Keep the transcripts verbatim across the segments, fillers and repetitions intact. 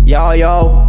Yo, yo.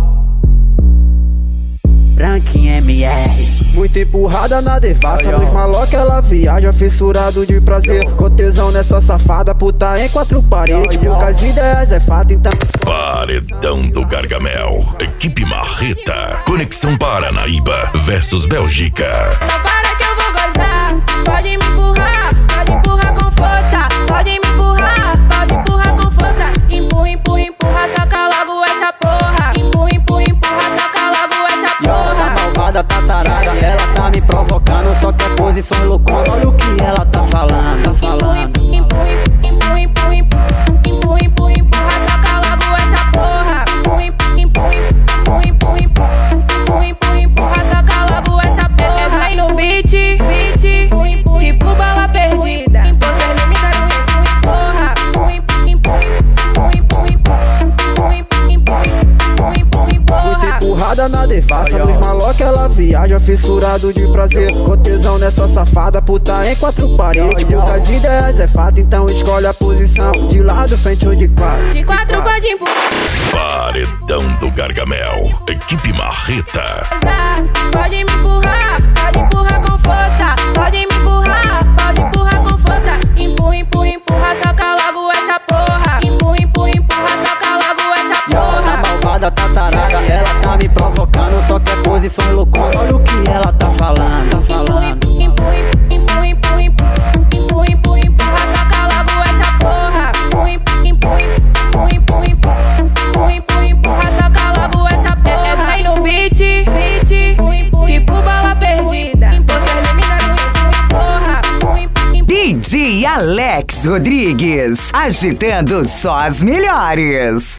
Branquinho M R. Muito empurrada na devassa, nos maloca ela viaja fissurado de prazer. Com tesão nessa safada, puta em quatro paredes. Poucas ideias é fato, então Paredão do Gargamel, equipe Marreta, Conexão Paranaíba versus Bélgica. Não para que eu vou gozar, pode me empurrar, pode empurrar com força. Pode me empurrar, pode empurrar com força. Empurra, empurra, empurra, saca logo essa porra. Empurra, empurra, empurra, saca logo essa porra. A malvada tá tarada, ela tá me provocando, só que a posição loucona, olha o que ela tá falando, tá falando. Empurra, empurra, empurra, empurra, empurra, empurra, saca logo essa porra. Empurra, empurra, empurra, empurra, empurra, empurra, empurra, saca logo essa porra. Essa aí no beat, beat, tipo bala perdida. Empurra, empurra, empurra, empurra, empurra, empurra, empurra, empurra, empurra, empurra. muito empurrada na devassa, nos maloca ela viaja fissurado de prazer. Com tesão nessa safada, puta em quatro paredes. Poucas ideias é fato, então escolhe a posição. De lado, frente ou de quatro. De quatro pode empurrar. Paredão do Gargamel, equipe Marreta. Pode me empurrar, pode empurrar com força. Pode me empurrar, pode empurrar com força. Empurra, empurra, empurra, saca logo essa porra. Empurra, empurra, empurra, saca logo essa porra. A malvada tá tarada, ela tá me provocando, só que a posição loucona, olha o que ela tá falando, tá falando. Empurra, empurra, empurra, empurra, empurra, empurra, saca logo essa porra. Empurra, empurra, empurra, empurra, empurra, empurra, empurra, saca logo essa porra. Essa aí no beat, beat, tipo bala perdida. Empurra, empurra, empurra. D J Alex Rodrigues, agitando só as melhores.